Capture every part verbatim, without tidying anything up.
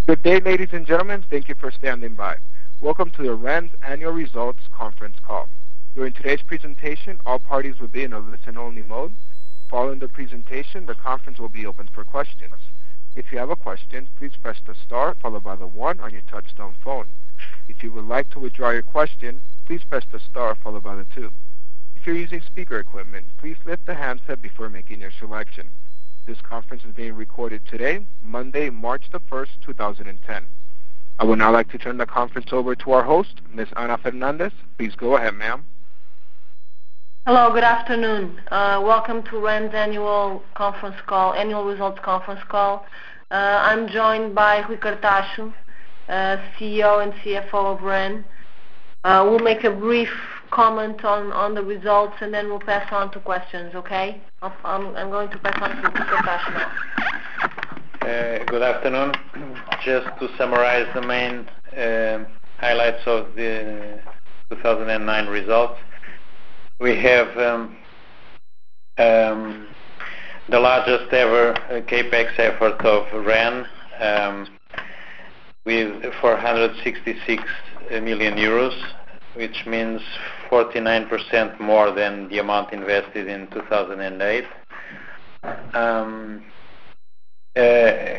Good day, ladies and gentlemen. Thank you for standing by. Welcome to the R A N's Annual Results Conference Call. During today's presentation, all parties will be in a listen-only mode. Following the presentation, the conference will be open for questions. If you have a question, please press the star followed by the one on your touch-tone phone. If you would like to withdraw your question, please press the star followed by the two. If you're using speaker equipment, please lift the handset before making your selection. This conference is being recorded today, Monday, March the first, two thousand ten. I would now like to turn the conference over to our host, Miz Ana Fernandez. Please go ahead, ma'am. Hello, good afternoon. Uh, welcome to R A N's annual conference call, annual results conference call. Uh, I'm joined by Rui Cartacho, uh, C E O and C F O of R A N. Uh, we'll make a brief comment on, on the results and then we'll pass on to questions, okay? I'm, I'm going to pass on to Rui Cartacho now. Uh, good afternoon. Just to summarize the main uh, highlights of the two thousand nine results, we have um, um, the largest ever uh, CAPEX effort of R A N um, with four hundred sixty-six million euros, which means forty-nine percent more than the amount invested in two thousand eight. Um, uh,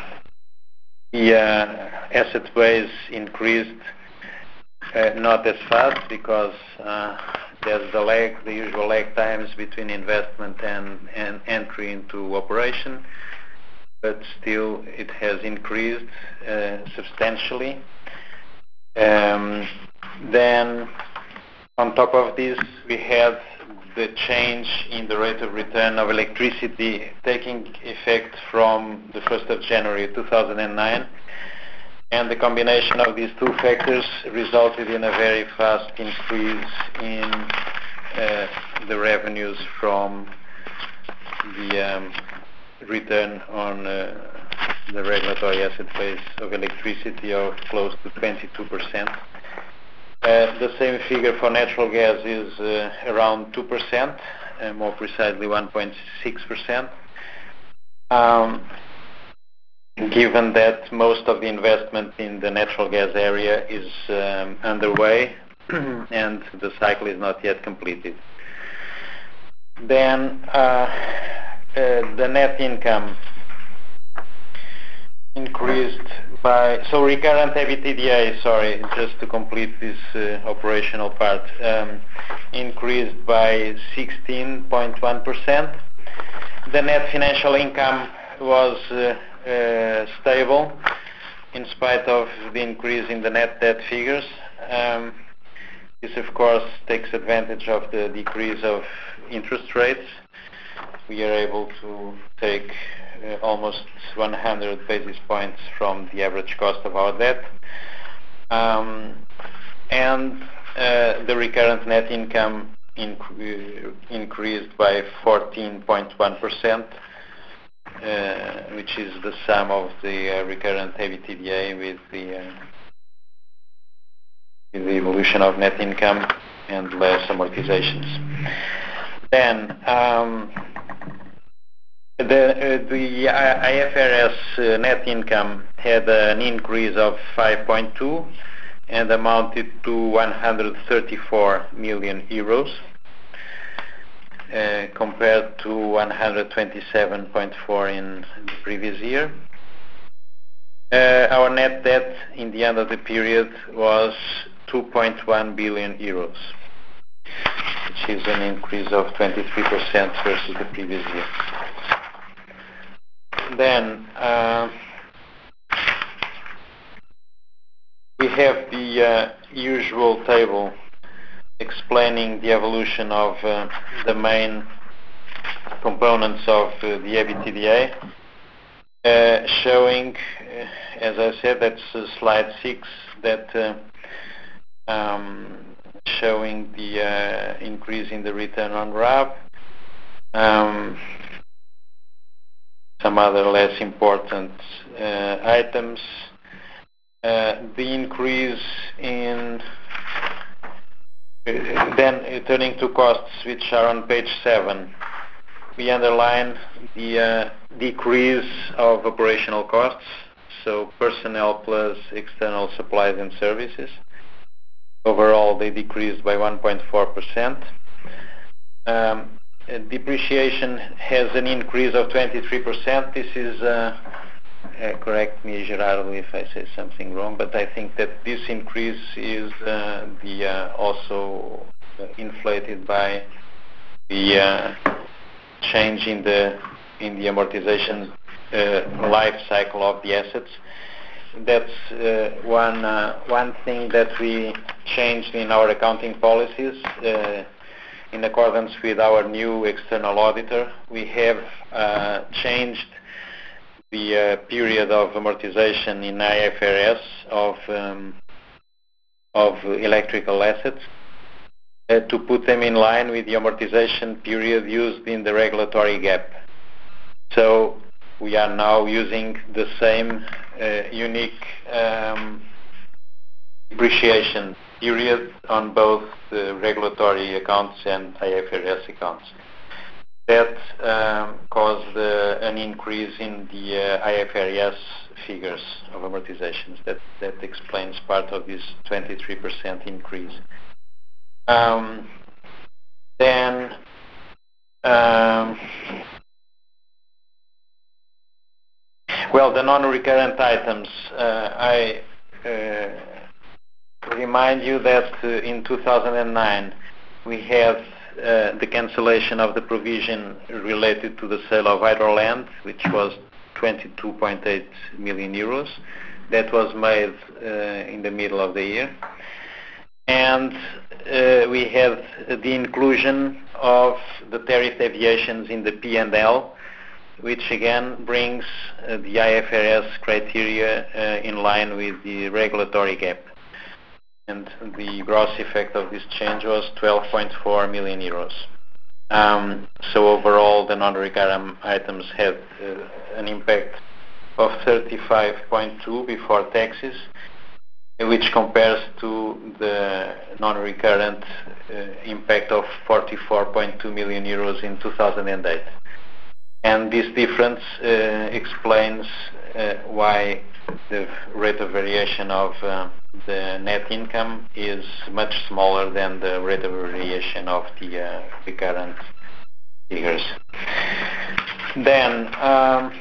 the uh, asset base increased uh, not as fast because uh, there's the lag, the usual lag times between investment and, and entry into operation, but still it has increased uh, substantially. Um, then on top of this, we had the change in the rate of return of electricity taking effect from the first of January two thousand nine, and the combination of these two factors resulted in a very fast increase in uh, the revenues from the um, return on uh, the regulatory asset base of electricity of close to twenty-two percent. Uh, the same figure for natural gas is uh, around two percent, uh, more precisely one point six percent. Um, given that most of the investment in the natural gas area is um, underway and the cycle is not yet completed. Then uh, uh, the net income increased by, so recurrent EBITDA, sorry, just to complete this uh, operational part, um, increased by sixteen point one percent. The net financial income was uh, uh, stable in spite of the increase in the net debt figures. Um, this of course takes advantage of the decrease of interest rates. We are able to take uh, almost one hundred basis points from the average cost of our debt. Um, and uh, the recurrent net income inc- increased by fourteen point one percent, uh, which is the sum of the uh, recurrent EBITDA with the, uh, with the evolution of net income and less amortizations. Then, um, The, uh, the I F R S uh, net income had an increase of five point two and amounted to one hundred thirty-four million euros uh, compared to one hundred twenty-seven point four in the previous year. Uh, our net debt in the end of the period was two point one billion euros, which is an increase of twenty-three percent versus the previous year. Then uh, we have the uh, usual table explaining the evolution of uh, the main components of uh, the EBITDA, uh, showing, uh, as I said, that's uh, slide six, that uh, um, showing the uh, increase in the return on R A B. Um, some other less important uh, items. Uh, the increase in, uh, then uh, turning to costs, which are on page seven, we underline the uh, decrease of operational costs, so personnel plus external supplies and services. Overall, they decreased by one point four percent. Um, depreciation has an increase of twenty-three percent. This is, uh, uh, correct me, Gerardo, if I say something wrong, but I think that this increase is uh, the uh, also inflated by the uh, change in the in the amortization uh, life cycle of the assets. That's uh, one uh, one thing that we changed in our accounting policies. Uh, in accordance with our new external auditor, we have uh, changed the uh, period of amortization in I F R S of um, of electrical assets uh, to put them in line with the amortization period used in the regulatory gap. So we are now using the same uh, unique um, depreciation period on both the regulatory accounts and I F R S accounts. That um, caused uh, an increase in the uh, I F R S figures of amortizations. That, that explains part of this twenty-three percent increase. Um, then um, well, the non-recurrent items, uh, I uh, remind you that uh, in two thousand nine we had uh, the cancellation of the provision related to the sale of Hydroland, which was twenty-two point eight million euros. That was made uh, in the middle of the year. And uh, we had the inclusion of the tariff deviations in the P and L, which again brings uh, the I F R S criteria uh, in line with the regulatory gap. And the gross effect of this change was twelve point four million euros. Um, so overall, the non-recurrent items had uh, an impact of thirty-five point two before taxes, which compares to the non-recurrent uh, impact of forty-four point two million euros in two thousand eight. And this difference uh, explains uh, why the rate of variation of uh, the net income is much smaller than the rate of variation of the uh, recurrent figures. Then, um,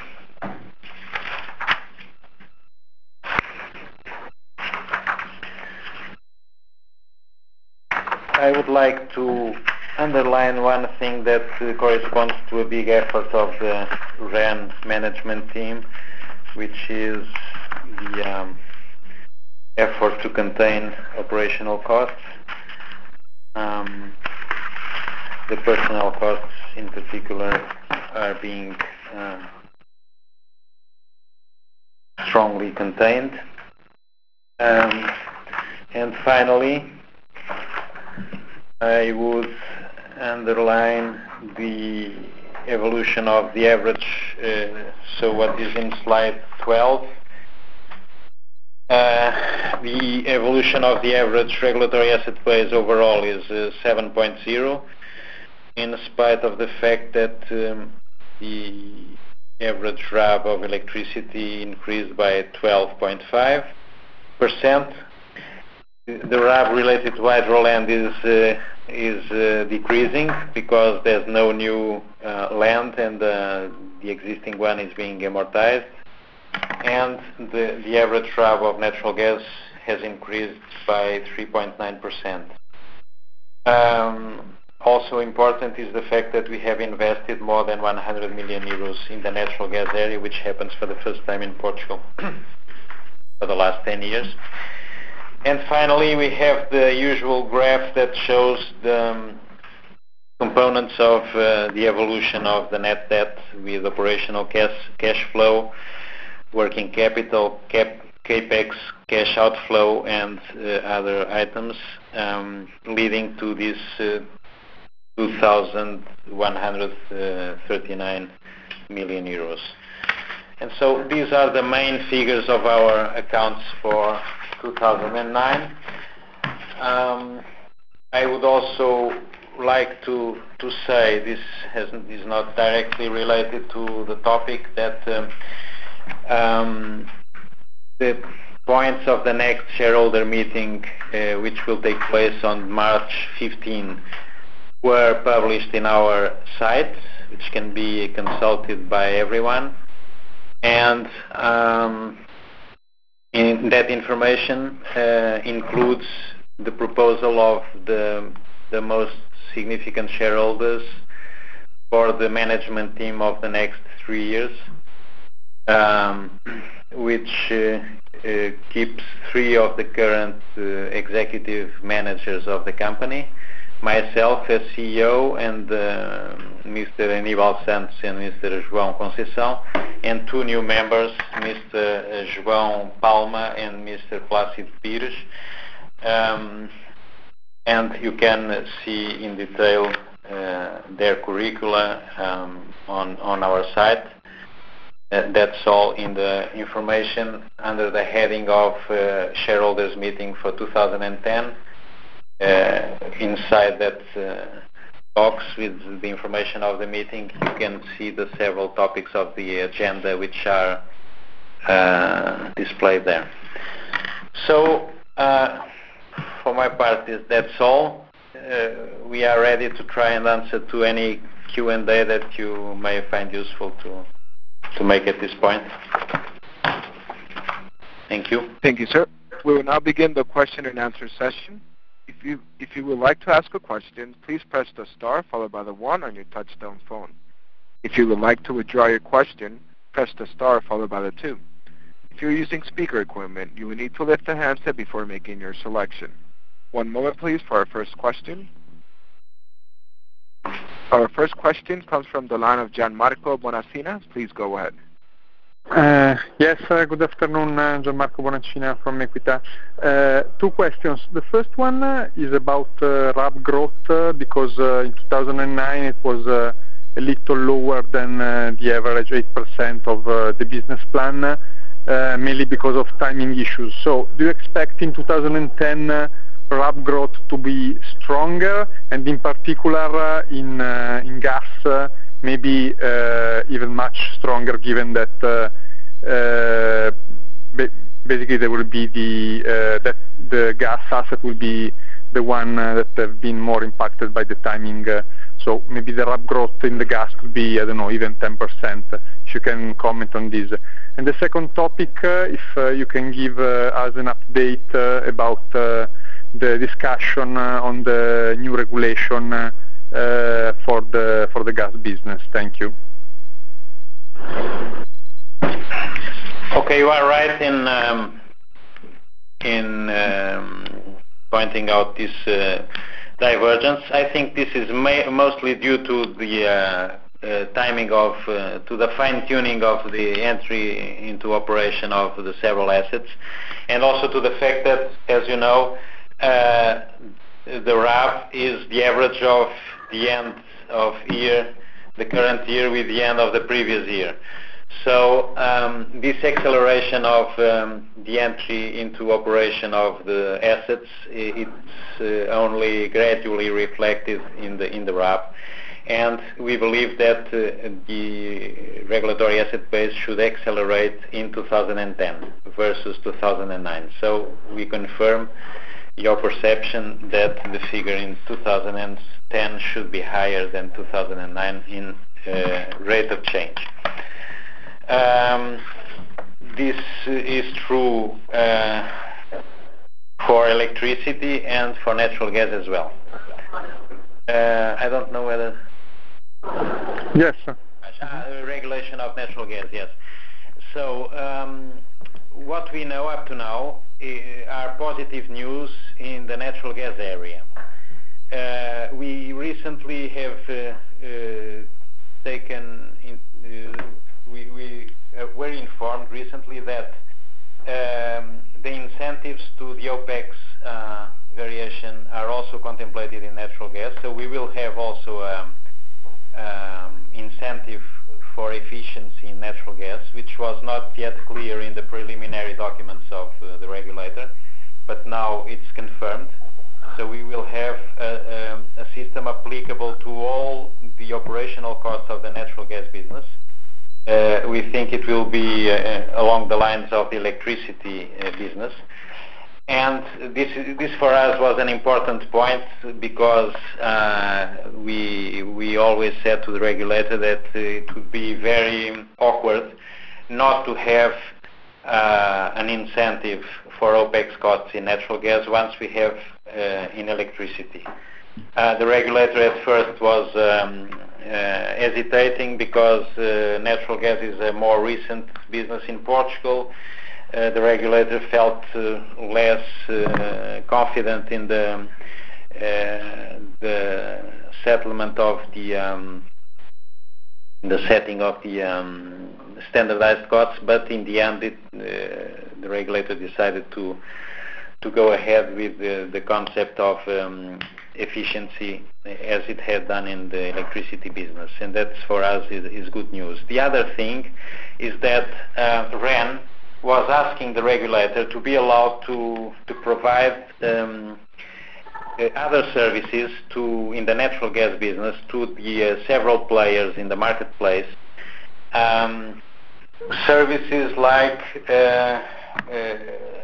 I would like to underline one thing that uh, corresponds to a big effort of the R E N management team, which is the um, effort to contain operational costs. Um, the personnel costs in particular are being uh, strongly contained. Um, and finally, I would underline the evolution of the average, uh, so what is in slide twelve. Uh, the evolution of the average regulatory asset base overall is uh, seven point zero, in spite of the fact that um, the average R A B of electricity increased by twelve point five percent. The R A B related to Hydroland is uh, is uh, decreasing because there's no new uh, land and uh, the existing one is being amortized. And the, the average R A B of natural gas has increased by three point nine percent. Um, also important is the fact that we have invested more than one hundred million euros in the natural gas area, which happens for the first time in Portugal for the last ten years. And finally, we have the usual graph that shows the um, components of uh, the evolution of the net debt with operational cash, cash flow, working capital, cap, capex, cash outflow, and uh, other items, um, leading to this uh, two thousand one hundred thirty-nine million euros. And so these are the main figures of our accounts for two thousand nine. Um, I would also like to to say, this has, is not directly related to the topic, that um, um, the points of the next shareholder meeting, uh, which will take place on March fifteenth, were published in our site, which can be consulted by everyone. And um, in that information uh, includes the proposal of the, the most significant shareholders for the management team of the next three years, um, which uh, uh, keeps three of the current uh, executive managers of the company, myself as C E O, and uh, Mister Aníbal Santos and Mister João Conceição, and two new members, Mister João Palma and Mister Plácido Pires. Um, and you can see in detail uh, their curricula um, on, on our site. Uh, that's all in the information under the heading of uh, shareholders meeting for two thousand ten. Uh, inside that uh, box with the information of the meeting, you can see the several topics of the agenda which are uh, displayed there. So, uh, for my part, is that's all. Uh, we are ready to try and answer to any Q and A that you may find useful to to make at this point. Thank you. Thank you, sir. We will now begin the question and answer session. If you if you would like to ask a question, please press the star followed by the one on your touchtone phone. If you would like to withdraw your question, press the star followed by the two. If you're using speaker equipment, you will need to lift the handset before making your selection. One moment, please, for our first question. Our first question comes from the line of Gianmarco Bonaccina. Please go ahead. Uh, yes, uh, good afternoon, uh, Gianmarco Bonaccina from Equita. Uh, two questions. The first one uh, is about uh, R A B growth, uh, because uh, in two thousand nine it was uh, a little lower than uh, the average eight percent of uh, the business plan, uh, mainly because of timing issues. So do you expect in two thousand ten uh, R A B growth to be stronger, and in particular uh, in, uh, in gas, uh, maybe uh, even much stronger, given that uh, uh, ba basically there will be the uh, that the gas asset will be the one uh, that have been more impacted by the timing. Uh, so maybe the R A B growth in the gas could be, I don't know, even ten percent. If you can comment on this. And the second topic, uh, if uh, you can give uh, us an update uh, about uh, the discussion uh, on the new regulation uh, uh, for the for the gas business. Thank you. Okay, you are right in um, in um, pointing out this uh, divergence. I think this is ma mostly due to the uh, uh, timing of uh, to the fine-tuning of the entry into operation of the several assets, and also to the fact that, as you know, Uh, the R A B is the average of the end of year, the current year, with the end of the previous year. So um, this acceleration of um, the entry into operation of the assets, it's uh, only gradually reflected in the in the R A B, and we believe that uh, the regulatory asset base should accelerate in two thousand ten versus two thousand nine. So we confirm your perception that the figure in two thousand ten should be higher than two thousand nine in uh, rate of change. Um, this is true uh, for electricity and for natural gas as well. Uh, I don't know whether... Yes, sir. Uh, regulation of natural gas, yes. So, um, what we know up to now are positive news in the natural gas area. Uh, we recently have uh, uh, taken, in, uh, we, we uh, were informed recently that um, the incentives to the OPEX uh, variation are also contemplated in natural gas, so we will have also um, um, incentive for efficiency in natural gas, which was not yet clear in the preliminary documents of uh, the regulator, but now it's confirmed. So we will have a, um, a system applicable to all the operational costs of the natural gas business, uh, we think it will be uh, along the lines of the electricity uh, business. And this, this for us was an important point because uh, we, we always said to the regulator that it would be very awkward not to have uh, an incentive for OPEX costs in natural gas once we have uh, in electricity. Uh, the regulator at first was um, uh, hesitating because uh, natural gas is a more recent business in Portugal. Uh, the regulator felt uh, less uh, confident in the, uh, the settlement of the um, the setting of the um, standardized costs, but in the end it, uh, the regulator decided to to go ahead with the, the concept of um, efficiency as it had done in the electricity business, and that's for us is, is good news. The other thing is that uh, R E N was asking the regulator to be allowed to to provide um, uh, other services to in the natural gas business to the uh, several players in the marketplace. Um, services like uh, uh,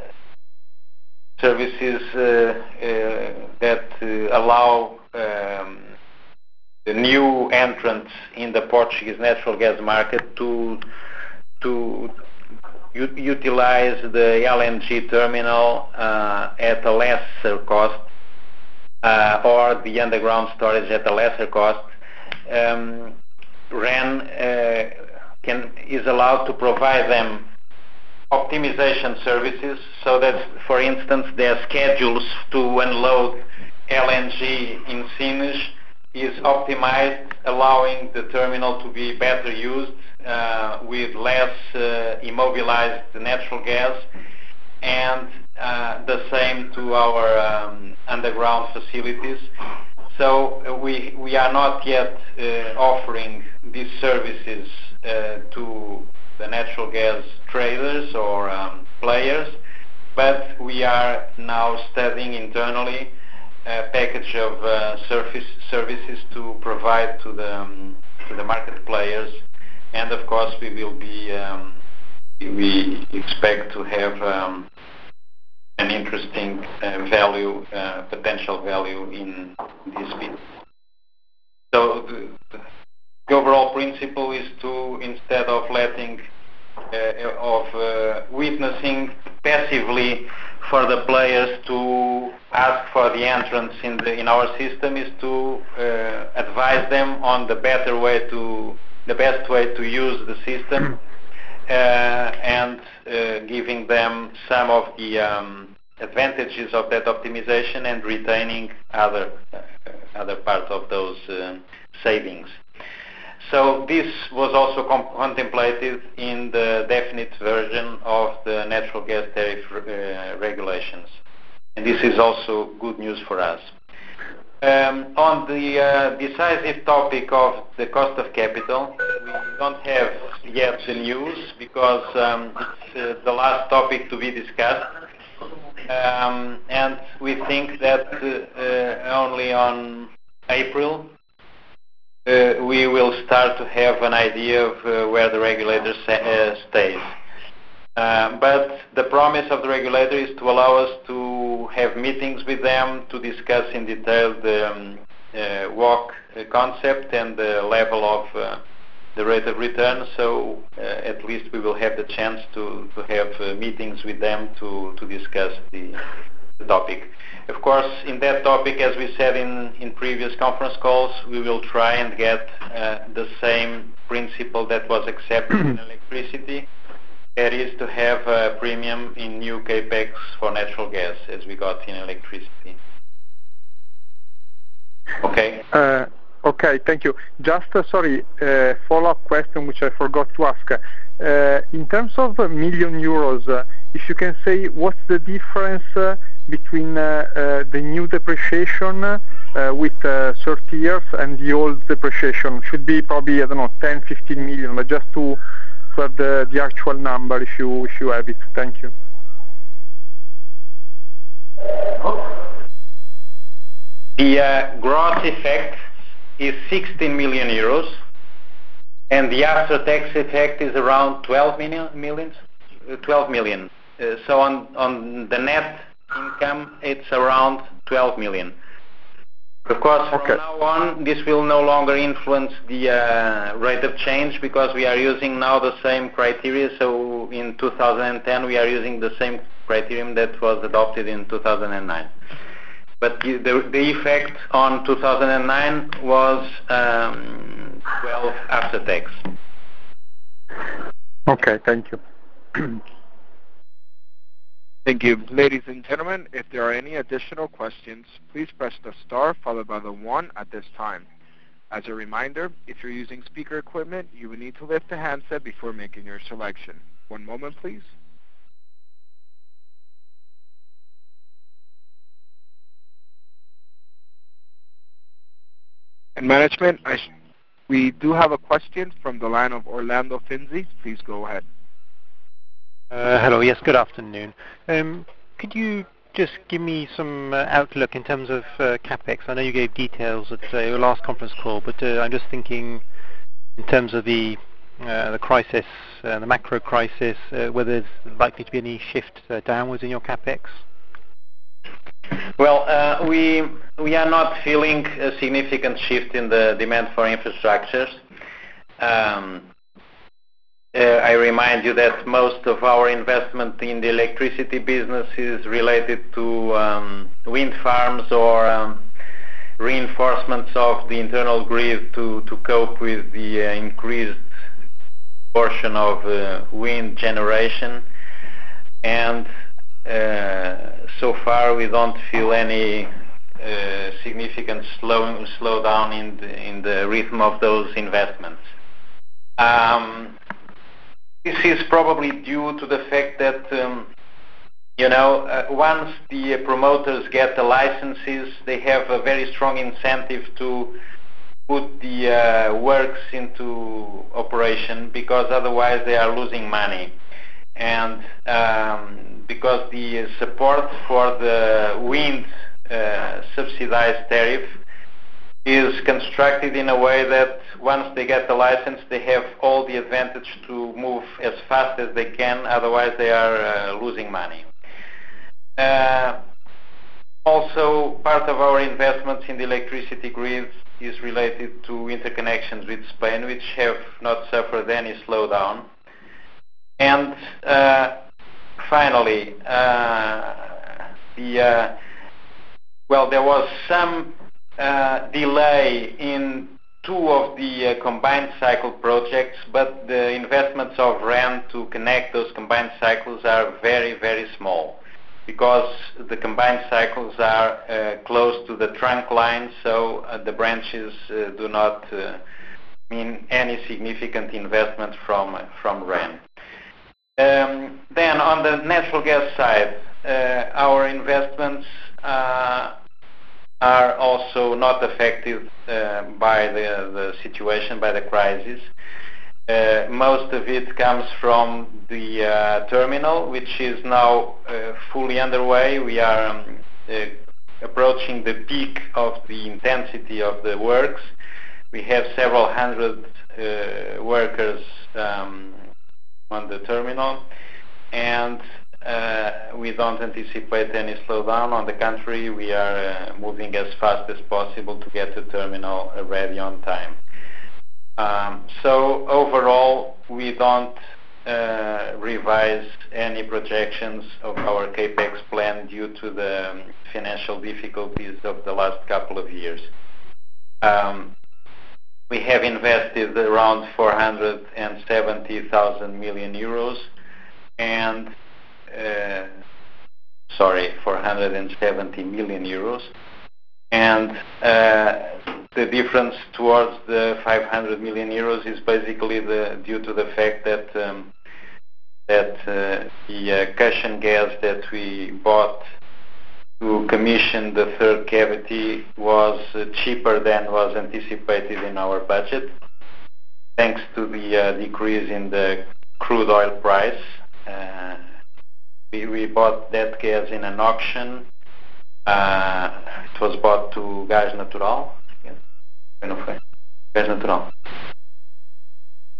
services uh, uh, that uh, allow um, the new entrants in the Portuguese natural gas market to to u utilize the L N G terminal uh, at a lesser cost, uh, or the underground storage at a lesser cost. Um, R E N uh, can is allowed to provide them optimization services, so that, for instance, their schedules to unload L N G in Sines is optimized, allowing the terminal to be better used uh, with less uh, immobilized natural gas, and uh, the same to our um, underground facilities. So uh, we we are not yet uh, offering these services uh, to the natural gas traders or um, players, but we are now studying internally a package of uh, surface services to provide to the um, to the market players, and of course we will be um, we expect to have um, an interesting uh, value, uh, potential value in this business. So the, the overall principle is to, instead of letting uh, of uh, witnessing passively for the players to ask for the entrance in the in our system, is to uh, advise them on the better way to the best way to use the system, uh, and uh, giving them some of the um, advantages of that optimization and retaining other uh, other part of those uh, savings. So this was also contemplated in the definite version of the natural gas tariff uh, regulations, and this is also good news for us. Um, on the uh, decisive topic of the cost of capital, we don't have yet the news because um, it's uh, the last topic to be discussed, um, and we think that uh, uh, only on April Uh, we will start to have an idea of uh, where the regulator uh, stays. Uh, but the promise of the regulator is to allow us to have meetings with them to discuss in detail the um, uh, W O C concept and the level of uh, the rate of return. So uh, at least we will have the chance to, to have uh, meetings with them to, to discuss the, the topic. Of course, in that topic, as we said in, in previous conference calls, we will try and get uh, the same principle that was accepted in electricity. That is to have a premium in new capex for natural gas, as we got in electricity. Okay? Uh, okay, thank you. Just, uh, sorry, uh, follow-up question which I forgot to ask. Uh, in terms of uh, million euros, uh, if you can say what's the difference uh, between uh, uh, the new depreciation uh, with uh, thirty years and the old depreciation? Should be probably, I don't know, ten, fifteen million, but just to, to have the, the actual number if you, if you have it. Thank you. The uh, gross effect is sixteen million euros, and the after-tax effect is around twelve million, millions, uh, twelve million. Uh, so on, on the net income, it's around twelve million. Of course, from okay. now on, this will no longer influence the uh, rate of change because we are using now the same criteria. So in two thousand ten, we are using the same criterion that was adopted in two thousand nine. But the, the, the effect on two thousand nine was um, twelve after tax. Okay, thank you. Thank you. Ladies and gentlemen, if there are any additional questions, please press the star followed by the one at this time. As a reminder, if you're using speaker equipment, you will need to lift the handset before making your selection. One moment, please. And management, I sh- we do have a question from the line of Orlando Finzi. Please go ahead. Uh, hello, yes, good afternoon. Um, could you just give me some uh, outlook in terms of uh, CapEx? I know you gave details at uh, your last conference call, but uh, I'm just thinking in terms of the uh, the crisis, uh, the macro crisis, uh, whether there's likely to be any shift uh, downwards in your CapEx? Well, uh, we we are not feeling a significant shift in the demand for infrastructures. Um, Uh, I remind you that most of our investment in the electricity business is related to um, wind farms or um, reinforcements of the internal grid to, to cope with the uh, increased portion of uh, wind generation. And uh, so far we don't feel any uh, significant slow, slowdown in the, in the rhythm of those investments. Um, This is probably due to the fact that, um, you know, uh, once the uh, promoters get the licenses, they have a very strong incentive to put the uh, works into operation because otherwise they are losing money. And um, because the support for the wind uh, subsidized tariff is constructed in a way that once they get the license, they have all the advantage to move as fast as they can, otherwise they are uh, losing money. Uh, also, part of our investments in the electricity grid is related to interconnections with Spain, which have not suffered any slowdown. And uh, finally, uh, the uh, well, there was some Uh, delay in two of the uh, combined cycle projects, but the investments of R E N to connect those combined cycles are very, very small because the combined cycles are uh, close to the trunk line, so uh, the branches uh, do not uh, mean any significant investment from, from R E N. Um, then on the natural gas side, uh, our investments uh, are also not affected uh, by the, the situation, by the crisis. Uh, most of it comes from the uh, terminal, which is now uh, fully underway. We are um, uh, approaching the peak of the intensity of the works. We have several hundred uh, workers um, on the terminal, and Uh, we don't anticipate any slowdown. On the contrary, we are uh, moving as fast as possible to get the terminal uh, ready on time. Um, so overall, we don't uh, revise any projections of our CAPEX plan due to the um, financial difficulties of the last couple of years. Um, we have invested around four hundred seventy thousand million euros and Uh, sorry, four hundred seventy million euros, and uh, the difference towards the five hundred million euros is basically the, due to the fact that um, that uh, the uh, cushion gas that we bought to commission the third cavity was uh, cheaper than was anticipated in our budget, thanks to the uh, decrease in the crude oil price. Uh, We, we bought that gas in an auction. Uh, it was bought to Gás Natural. Gás Natural.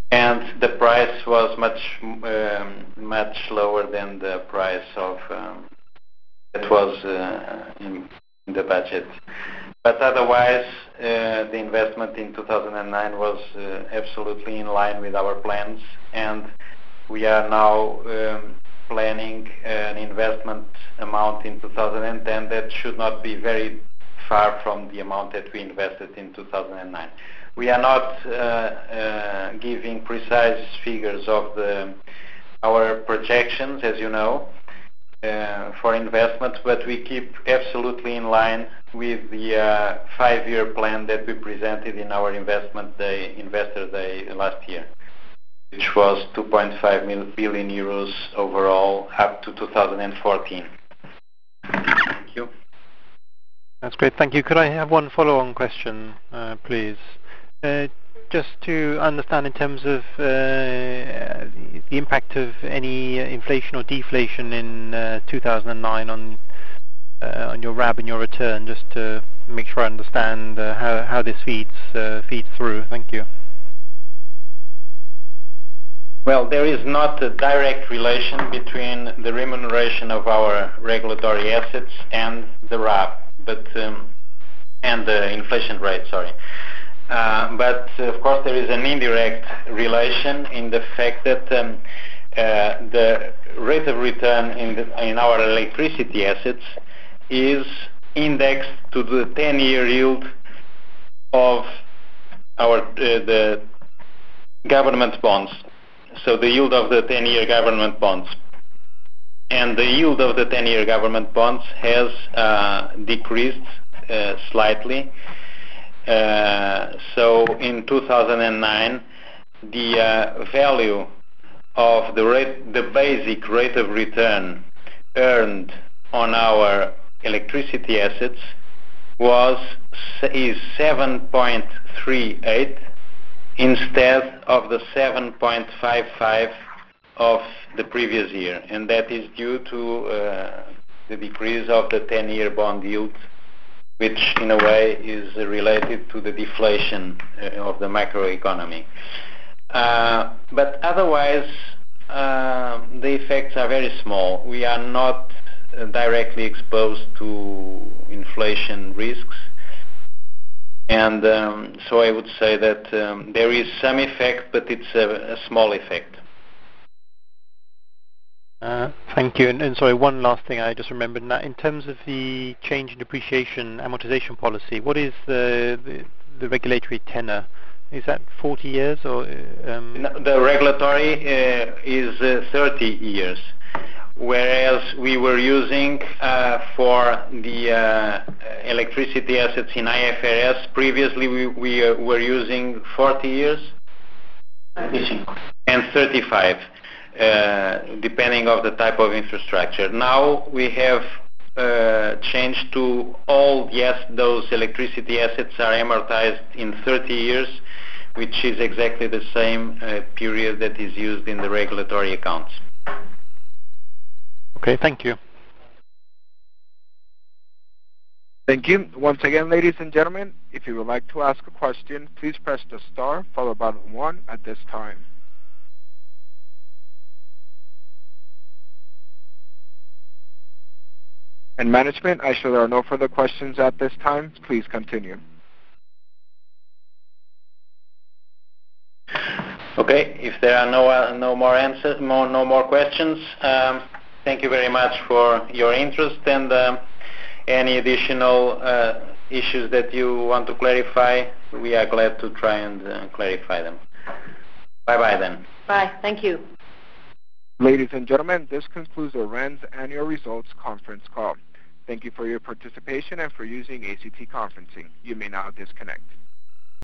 and the price was much um, much lower than the price of um, that was uh, in, in the budget. But otherwise, uh, the investment in two thousand nine was uh, absolutely in line with our plans, and we are now um, planning an investment amount in two thousand ten that should not be very far from the amount that we invested in two thousand nine. We are not uh, uh, giving precise figures of the, our projections, as you know, uh, for investment, but we keep absolutely in line with the uh, five-year plan that we presented in our investment day, investor day last year, which was two point five billion euros overall up to two thousand fourteen. Thank you. That's great. Thank you. Could I have one follow-on question, uh, please? Uh, just to understand in terms of uh, the impact of any inflation or deflation in uh, two thousand nine on uh, on your R A B and your return, just to make sure I understand uh, how how this feeds uh, feeds through. Thank you. Well, there is not a direct relation between the remuneration of our regulatory assets and the R A B, but um, and the inflation rate. Sorry. Uh, but uh, of course there is an indirect relation in the fact that um, uh, the rate of return in, the, in our electricity assets is indexed to the ten-year yield of our uh, the government bonds. So the yield of the ten-year government bonds. And the yield of the ten-year government bonds has uh, decreased uh, slightly. Uh, so in two thousand nine, the uh, value of the rate, the basic rate of return earned on our electricity assets was is seven point three eight instead of the seven point five five of the previous year, and that is due to uh, the decrease of the ten-year bond yield, which in a way is related to the deflation uh, of the macroeconomy. Uh, but otherwise, uh, the effects are very small. We are not uh, directly exposed to inflation risks. And um, so I would say that um, there is some effect, but it's a, a small effect. Uh, thank you. And, and sorry, one last thing I just remembered. Now, in terms of the change in depreciation amortization policy, what is the, the, the regulatory tenor? Is that forty years or? Um... No, the regulatory uh, is uh, thirty years, whereas we were using uh, for the uh, electricity assets in I F R S. Previously, we, we uh, were using forty years and thirty-five. Uh, depending of the type of infrastructure. Now we have uh, changed to all, yes, those electricity assets are amortized in thirty years, which is exactly the same uh, period that is used in the regulatory accounts. Okay, thank you. Thank you. Once again, ladies and gentlemen, if you would like to ask a question, please press the star followed by the one at this time. And management, I show there are no further questions at this time. Please continue. Okay, if there are no uh, no more answers, more, no more questions, um, thank you very much for your interest, and um, any additional uh, issues that you want to clarify, we are glad to try and uh, clarify them. Bye-bye then. Bye. Thank you. Ladies and gentlemen, this concludes the R A N Z Annual Results Conference Call. Thank you for your participation and for using A C T Conferencing. You may now disconnect.